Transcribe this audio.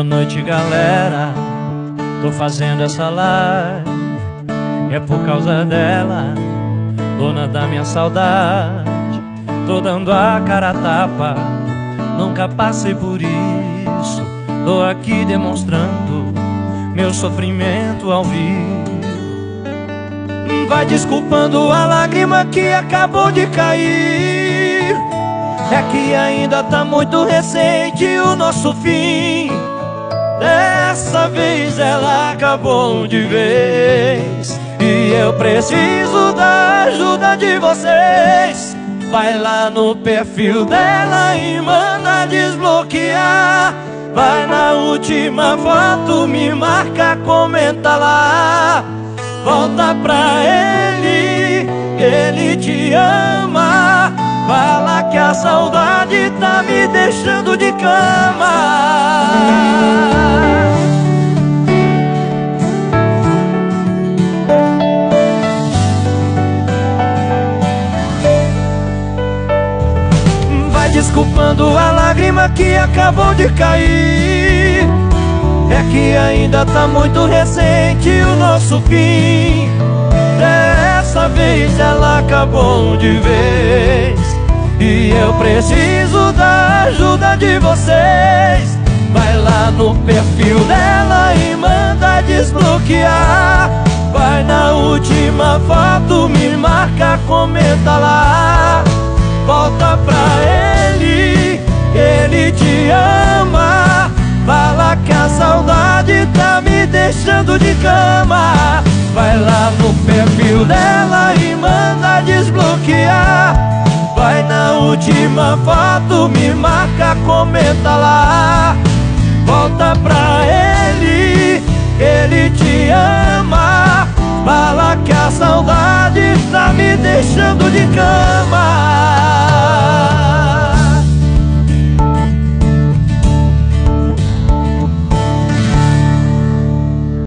Boa noite, galera. Tô fazendo essa live, é por causa dela, dona da minha saudade. Tô dando a cara a tapa, nunca passei por isso. Tô aqui demonstrando meu sofrimento ao vivo. Vai desculpando a lágrima que acabou de cair. É que ainda tá muito recente o nosso fim. Dessa vez ela acabou de vez, e eu preciso da ajuda de vocês. Vai lá no perfil dela e manda desbloquear. Vai na última foto, me marca, comenta lá. Volta pra ele, ele te ama. Fala que a saudade tá me deixando de cama. Vai desculpando a lágrima que acabou de cair. É que ainda tá muito recente o nosso fim. Dessa vez ela acabou de vez, e eu preciso da ajuda de vocês. Vai lá no perfil dela e manda desbloquear. Vai na última foto, me marca, comenta lá. Volta pra ele, ele te ama. Fala que a saudade tá me deixando de cama. Vai lá no perfil dela e manda desbloquear. Vai na última foto, me marca, comenta lá. Volta pra ele, ele te ama. Fala que a saudade tá me deixando de cama.